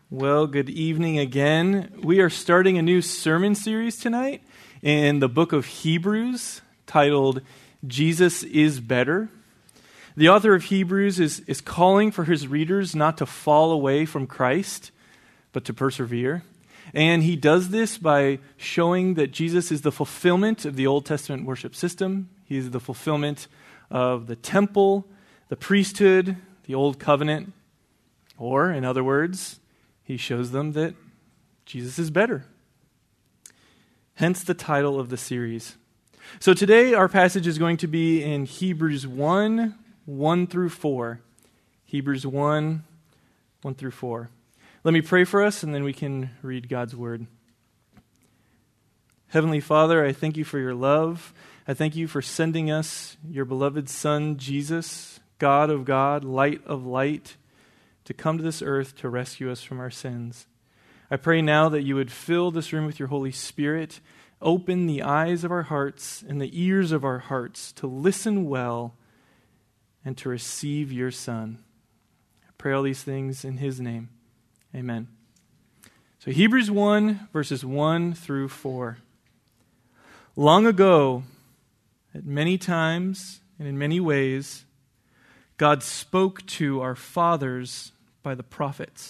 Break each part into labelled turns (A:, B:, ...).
A: Well, good evening again. We are starting a new sermon series tonight in the book of Hebrews titled, Jesus is Better. The author of Hebrews is calling for his readers not to fall away from Christ, but to persevere. And he does this by showing that Jesus is the fulfillment of the Old Testament worship system. He is the fulfillment of the temple, the priesthood, the Old Covenant. Or, in other words, he shows them that Jesus is better. Hence the title of the series. So today our passage is going to be in Hebrews 1, 1 through 4. Hebrews 1, 1 through 4. Let me pray for us and then we can read God's word. Heavenly Father, I thank you for your love. I thank you for sending us your beloved Son, Jesus, God of God, light of light, to come to this earth to rescue us from our sins. I pray now that you would fill this room with your Holy Spirit, open the eyes of our hearts and the ears of our hearts to listen well and to receive your Son. I pray all these things in his name. Amen. So Hebrews 1, verses 1 through 4. Long ago, at many times and in many ways, God spoke to our fathers by the prophets.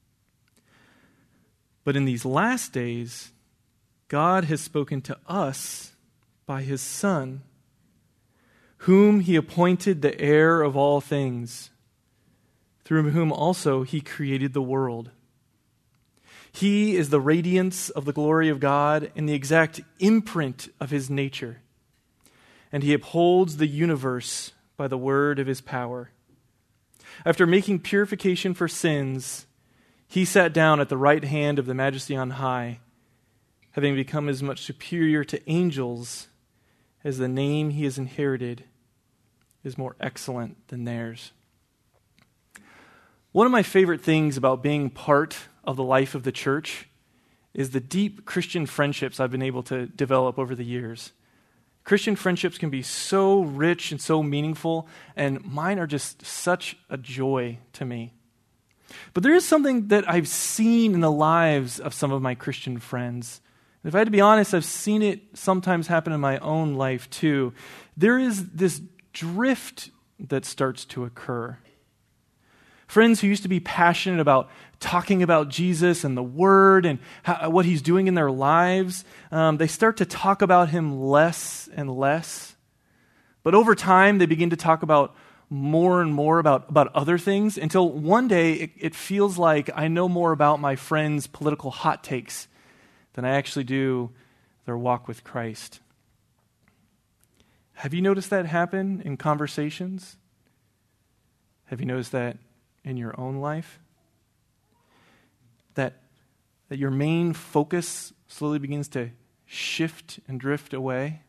A: But in these last days, God has spoken to us by his Son, whom he appointed the heir of all things, through whom also he created the world. He is the radiance of the glory of God and the exact imprint of his nature, and he upholds the universe by the word of his power. After making purification for sins, he sat down at the right hand of the Majesty on high, having become as much superior to angels as the name he has inherited is more excellent than theirs. One of my favorite things about being part of the life of the church is the deep Christian friendships I've been able to develop over the years. Christian friendships can be so rich and so meaningful, and mine are just such a joy to me. But there is something that I've seen in the lives of some of my Christian friends. And if I had to be honest, I've seen it sometimes happen in my own life too. There is this drift that starts to occur. Friends who used to be passionate about talking about Jesus and the Word and what he's doing in their lives, they start to talk about him less and less. But over time, they begin to talk about more and more about other things until one day it feels like I know more about my friends' political hot takes than I actually do their walk with Christ. Have you noticed that happen in conversations? Have you noticed that in your own life? That your main focus slowly begins to shift and drift away?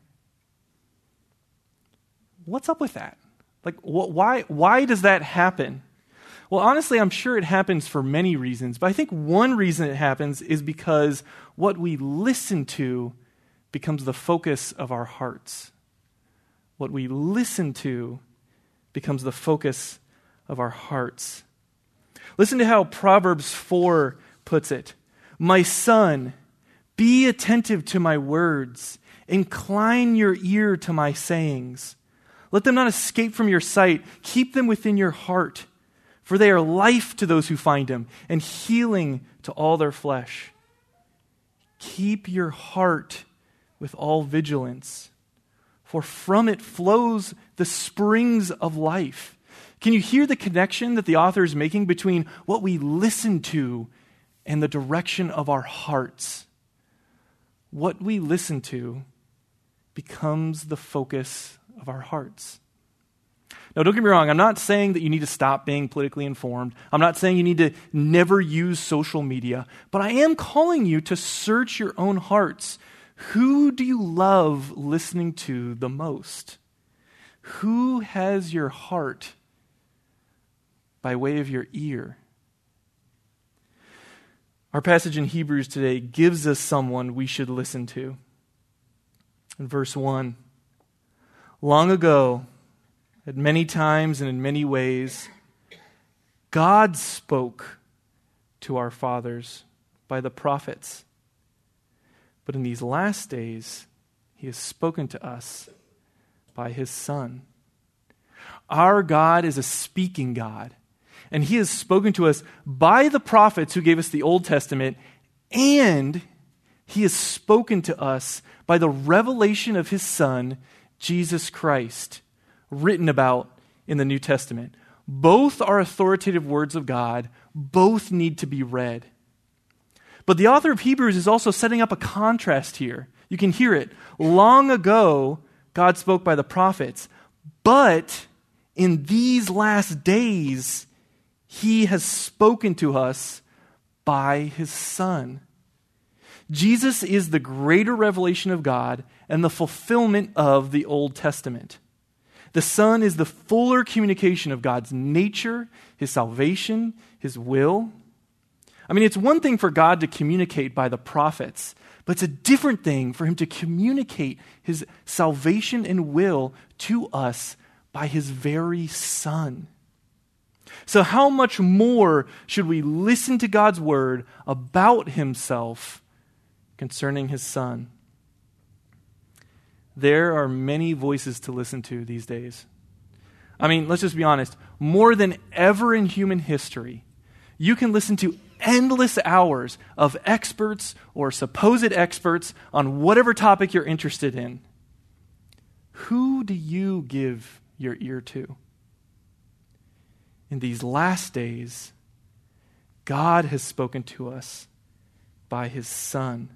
A: What's up with that? Like, why does that happen? Well, honestly, I'm sure it happens for many reasons, but I think one reason it happens is because what we listen to becomes the focus of our hearts. What we listen to becomes the focus of our hearts. Listen to how Proverbs 4 puts it. My son, be attentive to my words. Incline your ear to my sayings. Let them not escape from your sight. Keep them within your heart, for they are life to those who find them and healing to all their flesh. Keep your heart with all vigilance, for from it flows the springs of life. Can you hear the connection that the author is making between what we listen to and the direction of our hearts? What we listen to becomes the focus of our hearts. Now, don't get me wrong. I'm not saying that you need to stop being politically informed. I'm not saying you need to never use social media. But I am calling you to search your own hearts. Who do you love listening to the most? Who has your heart by way of your ear? Our passage in Hebrews today gives us someone we should listen to. In verse 1, long ago, at many times and in many ways, God spoke to our fathers by the prophets. But in these last days, he has spoken to us by his Son. Our God is a speaking God, and he has spoken to us by the prophets who gave us the Old Testament, and he has spoken to us by the revelation of his Son, Jesus Christ, written about in the New Testament. Both are authoritative words of God. Both need to be read. But the author of Hebrews is also setting up a contrast here. You can hear it. Long ago, God spoke by the prophets, but in these last days, he has spoken to us by his Son. Jesus is the greater revelation of God and the fulfillment of the Old Testament. The Son is the fuller communication of God's nature, his salvation, his will. I mean, it's one thing for God to communicate by the prophets, but it's a different thing for him to communicate his salvation and will to us by his very Son. So how much more should we listen to God's word about himself concerning his Son? There are many voices to listen to these days. I mean, let's just be honest. More than ever in human history, you can listen to endless hours of experts or supposed experts on whatever topic you're interested in. Who do you give your ear to? In these last days, God has spoken to us by his Son.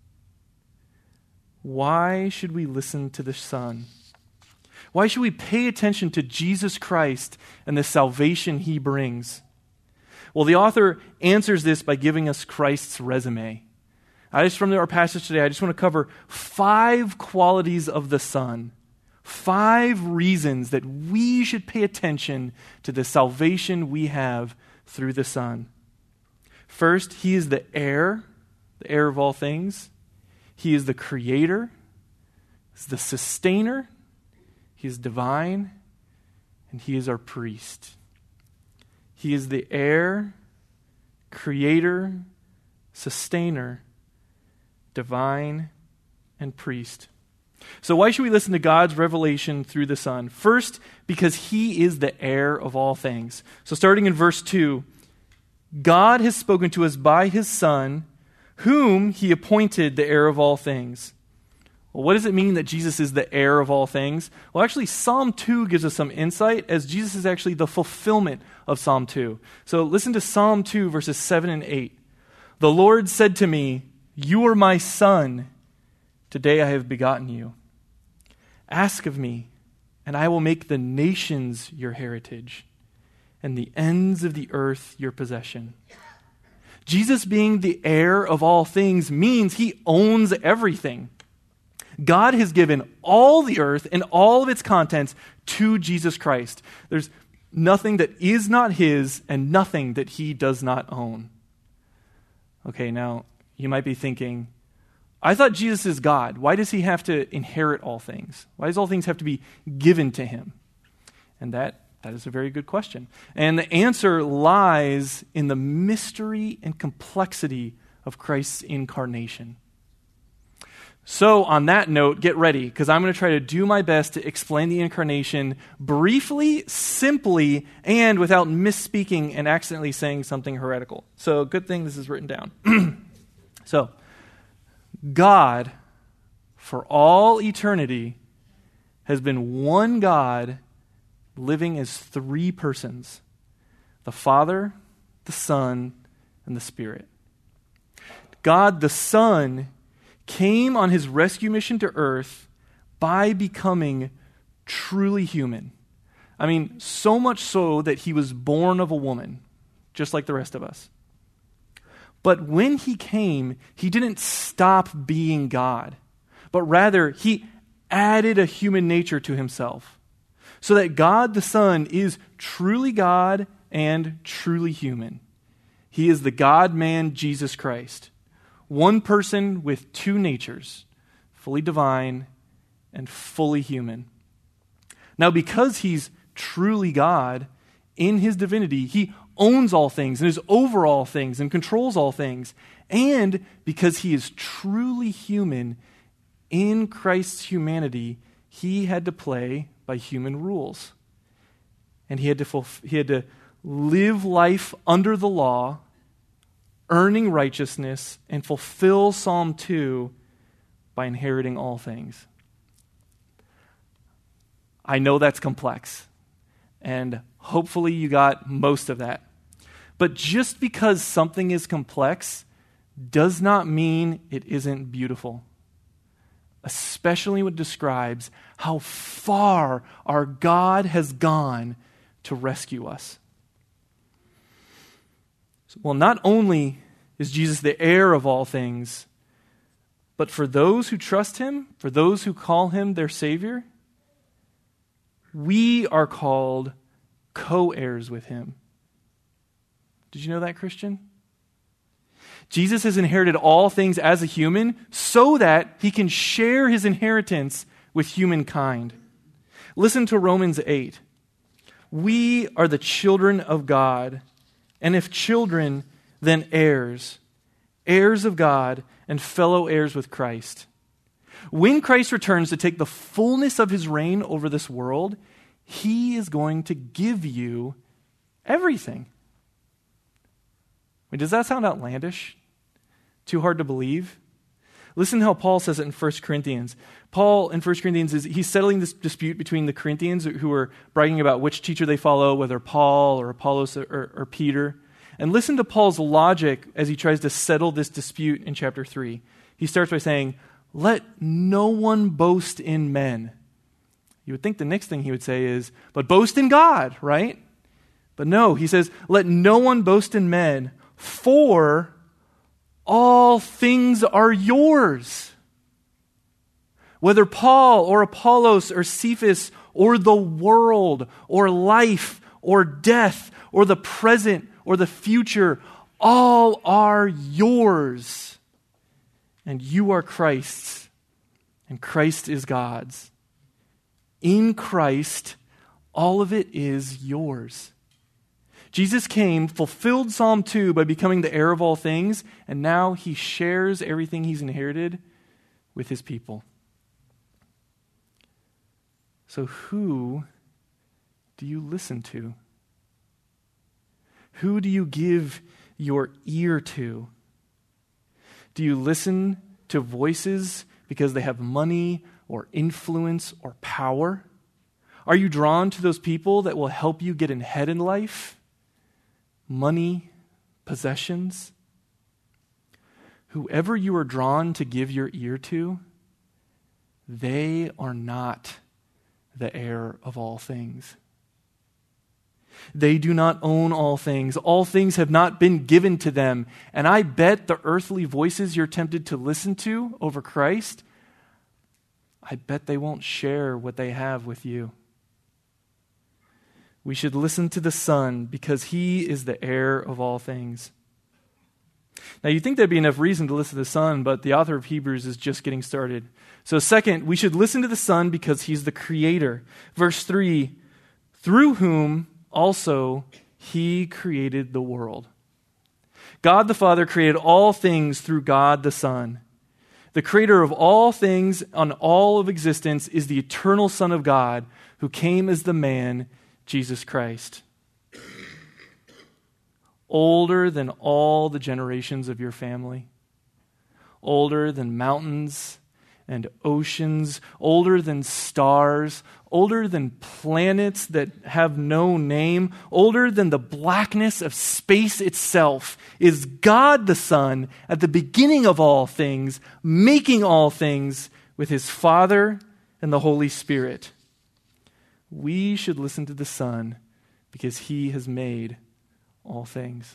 A: Why should we listen to the Son? Why should we pay attention to Jesus Christ and the salvation he brings? Well, the author answers this by giving us Christ's resume. From our passage today, I just want to cover 5 qualities of the Son. 5 reasons that we should pay attention to the salvation we have through the Son. First, he is the heir of all things. He is the creator. He's the sustainer. He is divine. And he is our priest. He is the heir, creator, sustainer, divine, and priest. So why should we listen to God's revelation through the Son? First, because he is the heir of all things. So starting in verse 2, God has spoken to us by his Son, whom he appointed the heir of all things. Well, what does it mean that Jesus is the heir of all things? Well, actually, Psalm 2 gives us some insight, as Jesus is actually the fulfillment of Psalm 2. So listen to Psalm 2, verses 7 and 8. The Lord said to me, "You are my son. Today I have begotten you. Ask of me, and I will make the nations your heritage, and the ends of the earth your possession." Jesus being the heir of all things means he owns everything. God has given all the earth and all of its contents to Jesus Christ. There's nothing that is not his and nothing that he does not own. Okay, now you might be thinking, I thought Jesus is God. Why does he have to inherit all things? Why does all things have to be given to him? And that is a very good question. And the answer lies in the mystery and complexity of Christ's incarnation. So on that note, get ready, because I'm going to try to do my best to explain the incarnation briefly, simply, and without misspeaking and accidentally saying something heretical. So good thing this is written down. So, God, for all eternity, has been one God living as 3 persons: the Father, the Son, and the Spirit. God the Son came on his rescue mission to earth by becoming truly human. I mean, so much so that he was born of a woman, just like the rest of us. But when he came, he didn't stop being God, but rather he added a human nature to himself, so that God the Son is truly God and truly human. He is the God-man Jesus Christ, one person with 2 natures, fully divine and fully human. Now, because he's truly God, in his divinity, he owns all things and is over all things and controls all things. And because he is truly human, in Christ's humanity, he had to play by human rules. And he had to live life under the law, earning righteousness, and fulfill Psalm 2 by inheriting all things. I know that's complex, and hopefully you got most of that. But just because something is complex does not mean it isn't beautiful, especially when it describes how far our God has gone to rescue us. Well, not only is Jesus the heir of all things, but for those who trust him, for those who call him their Savior, we are called co-heirs with him. Did you know that, Christian? Jesus has inherited all things as a human so that he can share his inheritance with humankind. Listen to Romans 8. We are the children of God, and if children, then heirs, heirs of God and fellow heirs with Christ. When Christ returns to take the fullness of his reign over this world, he is going to give you everything. Does that sound outlandish? Too hard to believe? Listen to how Paul says it in 1 Corinthians. Paul in 1 Corinthians, he's settling this dispute between the Corinthians who are bragging about which teacher they follow, whether Paul or Apollos or Peter. And listen to Paul's logic as he tries to settle this dispute in chapter 3. He starts by saying, let no one boast in men. You would think the next thing he would say is, but boast in God, right? But no, he says, let no one boast in men, for all things are yours. Whether Paul or Apollos or Cephas or the world or life or death or the present or the future, all are yours. And you are Christ's, and Christ is God's. In Christ, all of it is yours. Jesus came, fulfilled Psalm 2 by becoming the heir of all things, and now he shares everything he's inherited with his people. So who do you listen to? Who do you give your ear to? Do you listen to voices because they have money or influence or power? Are you drawn to those people that will help you get ahead in life? Money, possessions? Whoever you are drawn to give your ear to, they are not the heir of all things. They do not own all things. All things have not been given to them. And I bet the earthly voices you're tempted to listen to over Christ, I bet they won't share what they have with you. We should listen to the Son because he is the heir of all things. Now, you'd think there'd be enough reason to listen to the Son, but the author of Hebrews is just getting started. So second, we should listen to the Son because he's the creator. Verse 3, through whom also he created the world. God the Father created all things through God the Son. The creator of all things on all of existence is the eternal Son of God who came as the man, Jesus Christ. Older than all the generations of your family. Older than mountains and oceans, older than stars, older than planets that have no name, older than the blackness of space itself, is God the Son at the beginning of all things, making all things with his Father and the Holy Spirit. We should listen to the Son because he has made all things.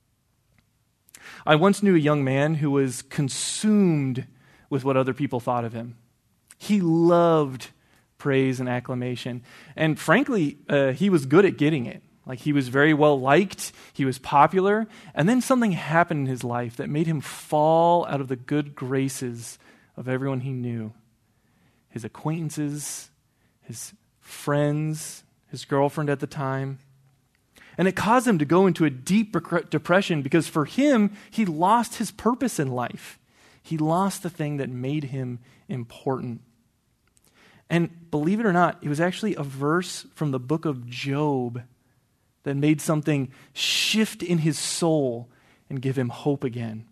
A: I once knew a young man who was consumed with what other people thought of him. He loved praise and acclamation. And frankly, he was good at getting it. Like, he was very well liked, he was popular, and then something happened in his life that made him fall out of the good graces of everyone he knew. His acquaintances, his friends, his girlfriend at the time. And it caused him to go into a deep depression because for him, he lost his purpose in life. He lost the thing that made him important. And believe it or not, it was actually a verse from the book of Job that made something shift in his soul and give him hope again.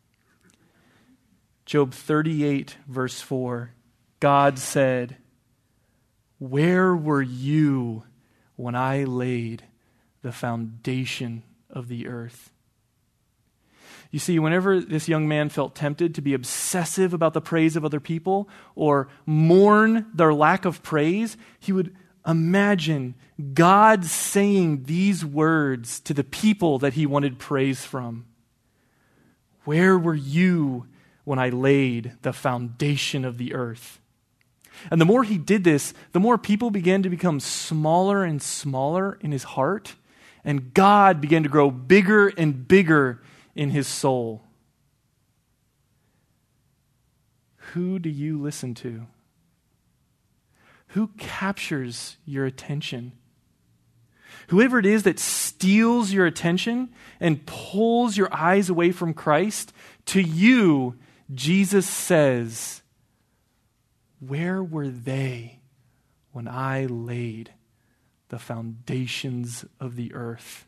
A: Job 38, verse 4, God said, "Where were you when I laid the foundation of the earth?" You see, whenever this young man felt tempted to be obsessive about the praise of other people or mourn their lack of praise, he would imagine God saying these words to the people that he wanted praise from. "Where were you when I laid the foundation of the earth?" And the more he did this, the more people began to become smaller and smaller in his heart, and God began to grow bigger and bigger in his soul. Who do you listen to? Who captures your attention? Whoever it is that steals your attention and pulls your eyes away from Christ, to you, Jesus says, "Where were they when I laid the foundations of the earth?"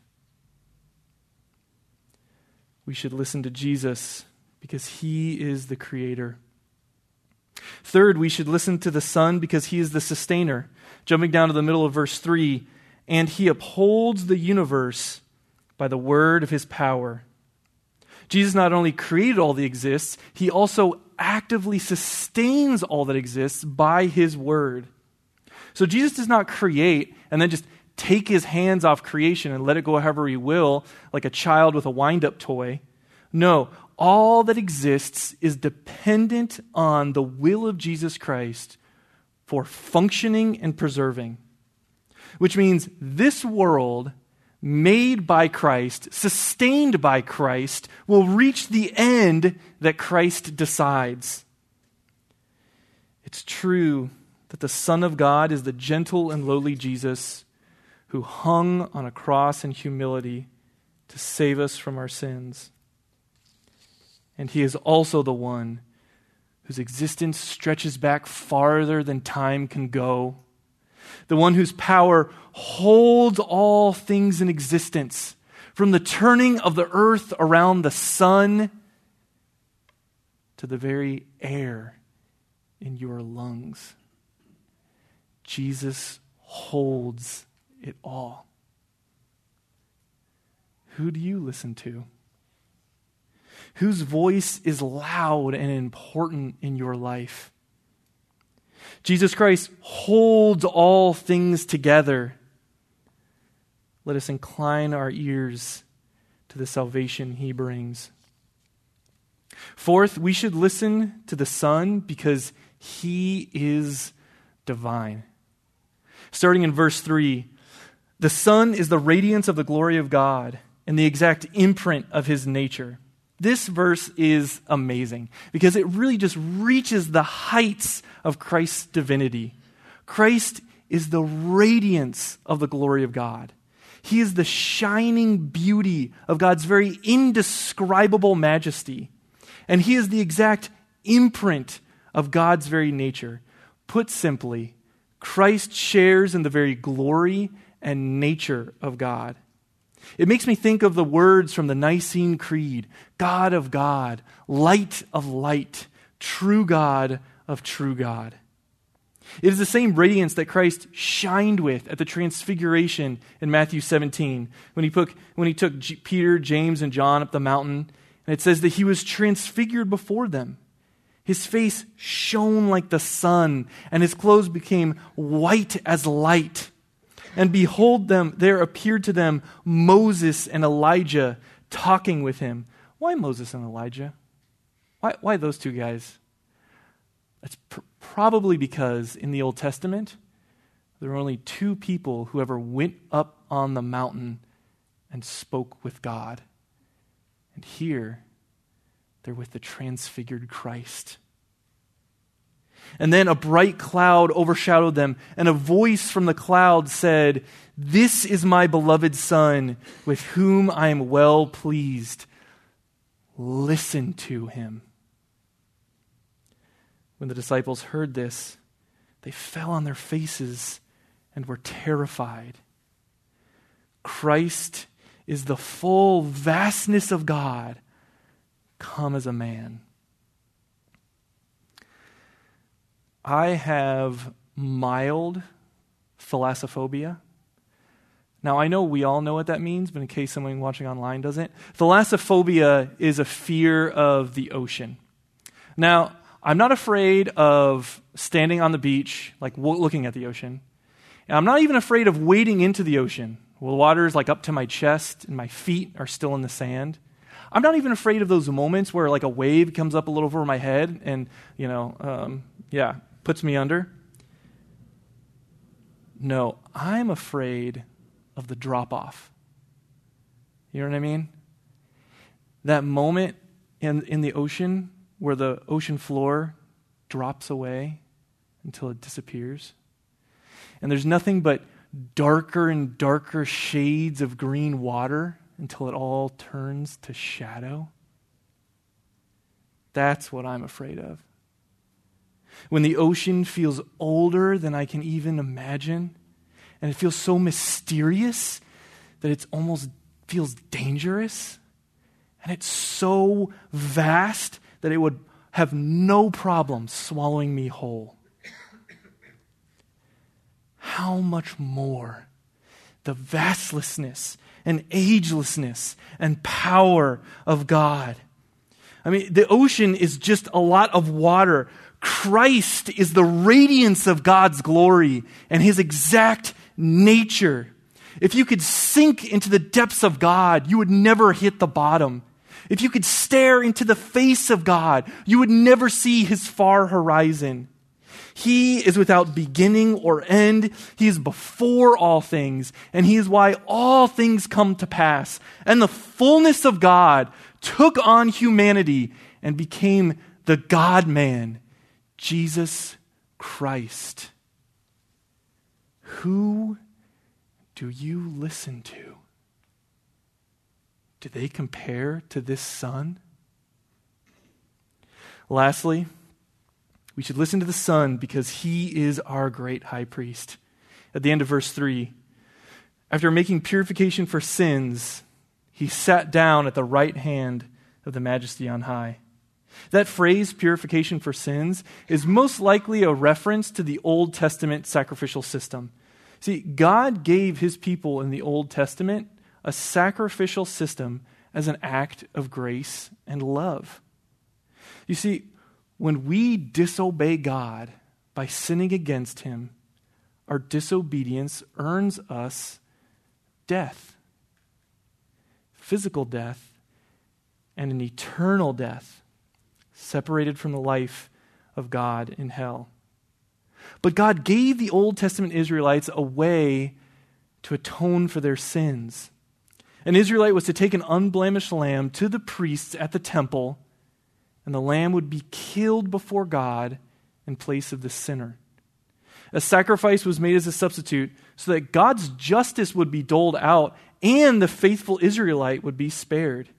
A: We should listen to Jesus because he is the creator. Third, we should listen to the Son because he is the sustainer. Jumping down to the middle of verse 3, "And he upholds the universe by the word of his power." Jesus not only created all that exists, he also actively sustains all that exists by his word. So Jesus does not create and then just take his hands off creation and let it go however he will, like a child with a wind-up toy. No, all that exists is dependent on the will of Jesus Christ for functioning and preserving. Which means this world, made by Christ, sustained by Christ, will reach the end that Christ decides. It's true that the Son of God is the gentle and lowly Jesus who hung on a cross in humility to save us from our sins. And he is also the one whose existence stretches back farther than time can go. The one whose power holds all things in existence, from the turning of the earth around the sun to the very air in your lungs. Jesus holds it all. Who do you listen to? Whose voice is loud and important in your life? Jesus Christ holds all things together. Let us incline our ears to the salvation he brings. Fourth, we should listen to the Son because he is divine. Starting in verse 3, the Son is the radiance of the glory of God and the exact imprint of his nature. This verse is amazing because it really just reaches the heights of Christ's divinity. Christ is the radiance of the glory of God. He is the shining beauty of God's very indescribable majesty. And he is the exact imprint of God's very nature. Put simply, Christ shares in the very glory and nature of God. It makes me think of the words from the Nicene Creed, God of God, light of light, true God of true God. It is the same radiance that Christ shined with at the transfiguration in Matthew 17, when he took Peter, James, and John up the mountain, and it says that he was transfigured before them. His face shone like the sun, and his clothes became white as light. And behold, there appeared to them Moses and Elijah talking with him. Why Moses and Elijah? Why those two guys? That's probably because in the Old Testament, there were only two people who ever went up on the mountain and spoke with God. And here, they're with the transfigured Christ. And then a bright cloud overshadowed them, and a voice from the cloud said, "This is my beloved Son, with whom I am well pleased. Listen to him." When the disciples heard this, they fell on their faces and were terrified. Christ is the full vastness of God come as a man. I have mild thalassophobia. Now, I know we all know what that means, but in case someone watching online doesn't, thalassophobia is a fear of the ocean. Now, I'm not afraid of standing on the beach, like looking at the ocean. And I'm not even afraid of wading into the ocean. Well, the water is like up to my chest and my feet are still in the sand. I'm not even afraid of those moments where like a wave comes up a little over my head and, puts me under. No, I'm afraid of the drop-off. You know what I mean? That moment in the ocean where the ocean floor drops away until it disappears. And there's nothing but darker and darker shades of green water until it all turns to shadow. That's what I'm afraid of. When the ocean feels older than I can even imagine, and it feels so mysterious that it almost feels dangerous, and it's so vast that it would have no problem swallowing me whole. How much more the vastlessness and agelessness and power of God. I mean, the ocean is just a lot of water. Christ is the radiance of God's glory and his exact nature. If you could sink into the depths of God, you would never hit the bottom. If you could stare into the face of God, you would never see his far horizon. He is without beginning or end. He is before all things, and he is why all things come to pass. And the fullness of God took on humanity and became the God-man, Jesus Christ. Who do you listen to? Do they compare to this Son? Lastly, we should listen to the Son because he is our great high priest. At the end of verse 3, after making purification for sins, he sat down at the right hand of the Majesty on high. That phrase, purification for sins, is most likely a reference to the Old Testament sacrificial system. See, God gave his people in the Old Testament a sacrificial system as an act of grace and love. You see, when we disobey God by sinning against him, our disobedience earns us death, physical death, and an eternal death, separated from the life of God in hell. But God gave the Old Testament Israelites a way to atone for their sins. An Israelite was to take an unblemished lamb to the priests at the temple, and the lamb would be killed before God in place of the sinner. A sacrifice was made as a substitute so that God's justice would be doled out and the faithful Israelite would be spared.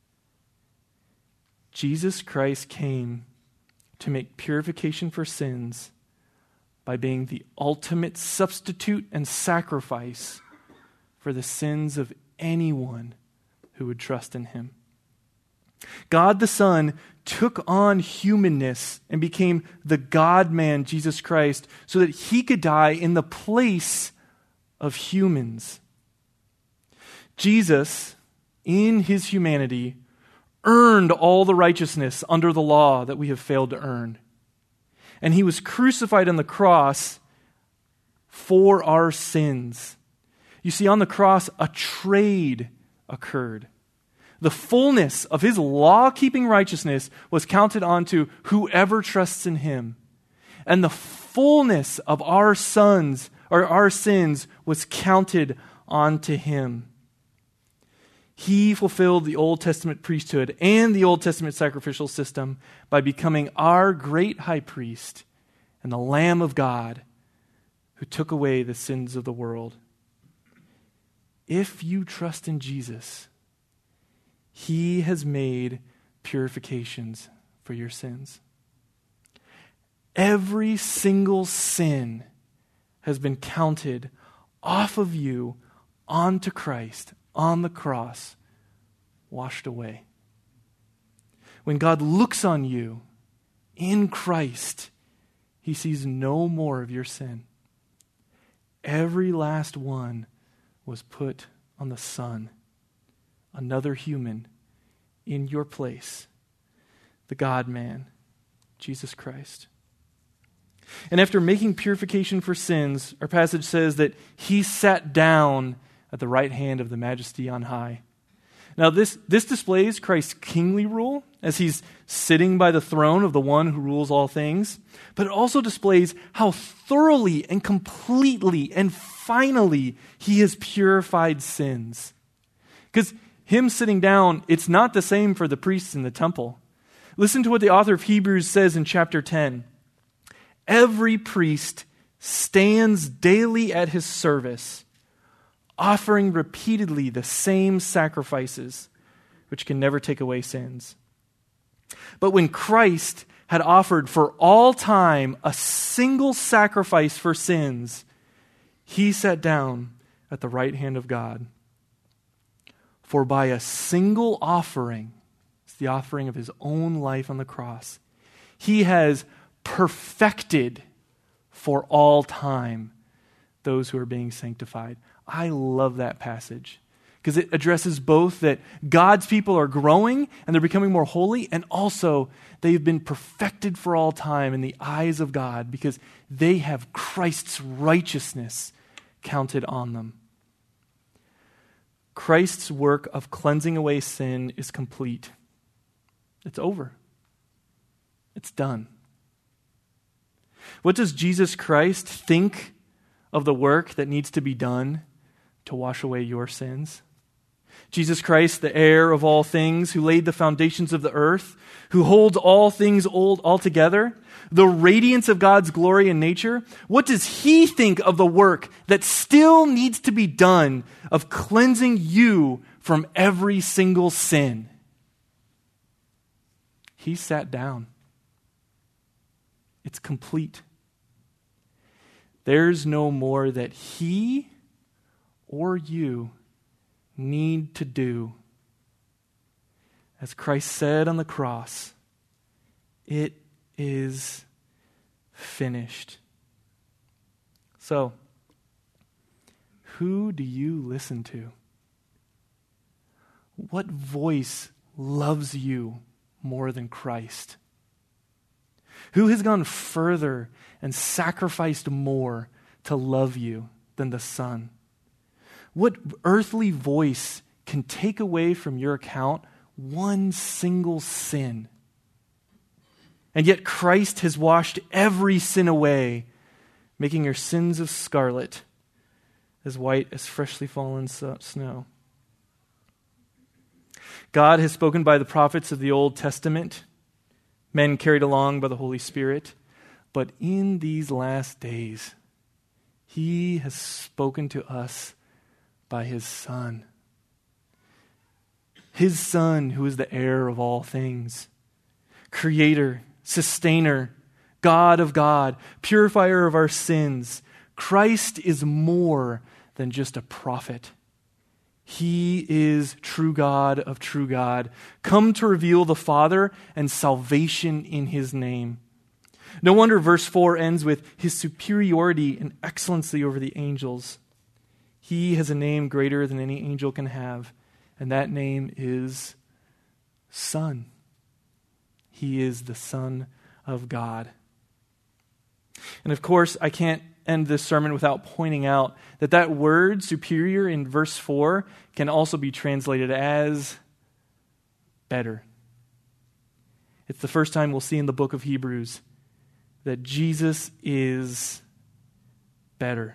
A: Jesus Christ came to make purification for sins by being the ultimate substitute and sacrifice for the sins of anyone who would trust in him. God the Son took on humanness and became the God-man, Jesus Christ, so that he could die in the place of humans. Jesus, in his humanity, earned all the righteousness under the law that we have failed to earn. And he was crucified on the cross for our sins. You see, on the cross, a trade occurred. The fullness of his law-keeping righteousness was counted onto whoever trusts in him. And the fullness of our sins was counted onto him. He fulfilled the Old Testament priesthood and the Old Testament sacrificial system by becoming our great high priest and the Lamb of God who took away the sins of the world. If you trust in Jesus, he has made purifications for your sins. Every single sin has been counted off of you onto Christ on the cross, washed away. When God looks on you in Christ, he sees no more of your sin. Every last one was put on the Son, another human in your place, the God-man, Jesus Christ. And after making purification for sins, our passage says that he sat down at the right hand of the Majesty on high. Now this displays Christ's kingly rule as he's sitting by the throne of the one who rules all things, but it also displays how thoroughly and completely and finally he has purified sins. Because him sitting down, it's not the same for the priests in the temple. Listen to what the author of Hebrews says in chapter 10. Every priest stands daily at his service, offering repeatedly the same sacrifices, which can never take away sins. But when Christ had offered for all time a single sacrifice for sins, he sat down at the right hand of God. For by a single offering, it's the offering of his own life on the cross, he has perfected for all time those who are being sanctified. I love that passage because it addresses both that God's people are growing and they're becoming more holy, and also they've been perfected for all time in the eyes of God because they have Christ's righteousness counted on them. Christ's work of cleansing away sin is complete. It's over. It's done. What does Jesus Christ think of the work that needs to be done to wash away your sins? Jesus Christ, the heir of all things, who laid the foundations of the earth, who holds all things all together, the radiance of God's glory and nature, what does he think of the work that still needs to be done of cleansing you from every single sin? He sat down. It's complete. There's no more that he or you need to do. As Christ said on the cross, it is finished. So, who do you listen to? What voice loves you more than Christ? Who has gone further and sacrificed more to love you than the Son? What earthly voice can take away from your account one single sin? And yet Christ has washed every sin away, making your sins of scarlet, as white as freshly fallen snow. God has spoken by the prophets of the Old Testament, men carried along by the Holy Spirit. But in these last days, he has spoken to us by his Son. His Son, who is the heir of all things, creator, sustainer, God of God, purifier of our sins. Christ is more than just a prophet. He is true God of true God, come to reveal the Father and salvation in his name. No wonder verse 4 ends with his superiority and excellency over the angels. He has a name greater than any angel can have, and that name is Son. He is the Son of God. And of course, I can't end this sermon without pointing out that word superior in verse 4 can also be translated as better. It's the first time we'll see in the book of Hebrews that Jesus is better.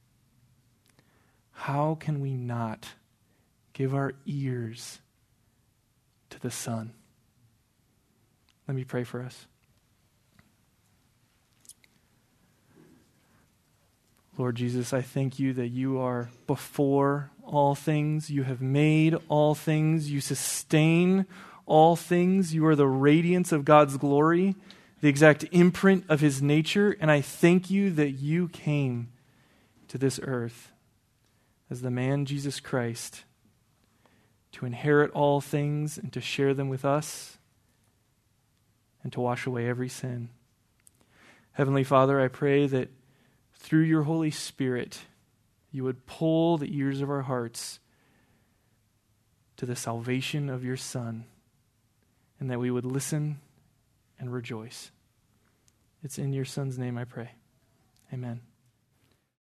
A: How can we not give our ears to the Son? Let me pray for us. Lord Jesus, I thank you that you are before all things. You have made all things. You sustain all things. You are the radiance of God's glory, the exact imprint of his nature. And I thank you that you came to this earth as the man Jesus Christ to inherit all things and to share them with us and to wash away every sin. Heavenly Father, I pray that through your Holy Spirit, you would pull the ears of our hearts to the salvation of your Son, and that we would listen and rejoice. It's in your Son's name I pray. Amen.